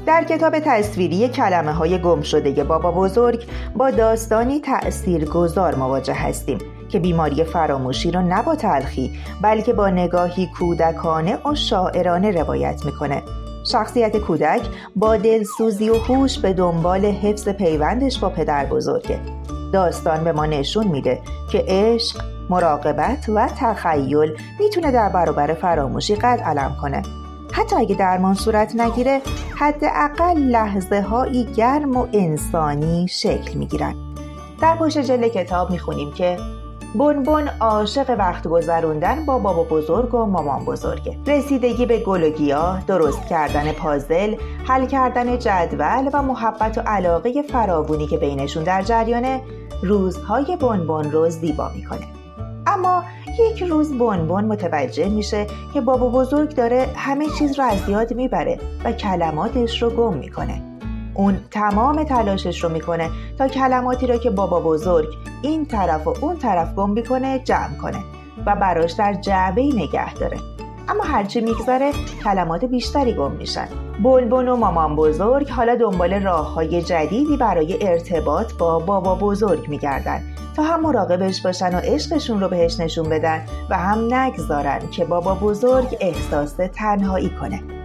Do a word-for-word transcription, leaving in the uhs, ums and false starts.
در کتاب تصویری کلمه های گم شده بابا بزرگ با داستانی تأثیرگذار مواجه هستیم که بیماری فراموشی رو نه با تلخی بلکه با نگاهی کودکانه و شاعرانه روایت میکنه. شخصیت کودک با دلسوزی و هوش به دنبال حفظ پیوندش با پدر بزرگه. داستان به ما نشون میده که عشق، مراقبت و تخیل میتونه در برابر فراموشی قد علم کنه. حتی اگه درمان صورت نگیره، حداقل لحظه هایی گرم و انسانی شکل میگیرن. در پشت جلد کتاب میخونیم که بنبن عاشق وقت گذروندن با بابا بزرگ و مامان بزرگه. رسیدگی به گل و گیاه، درست کردن پازل، حل کردن جدول و محبت و علاقه فراوانی که بینشون در جریانه روزهای بنبن رو زیبا میکنه. اما یک روز بنبن متوجه میشه که بابا بزرگ داره همه چیز رو از یاد میبره و کلماتش رو گم میکنه. اون تمام تلاشش رو میکنه تا کلماتی رو که بابا بزرگ این طرف و اون طرف گم میکنه جمع کنه و براش در جعبه‌ای نگه داره. اما هرچی میگذره کلمات بیشتری گم میشن. بنبن و مامان بزرگ حالا دنبال راه‌های جدیدی برای ارتباط با بابا بزرگ میگردن تا هم مراقبش باشن و عشقشون رو بهش نشون بدن و هم نگذارن که بابا بزرگ احساس تنهایی کنه.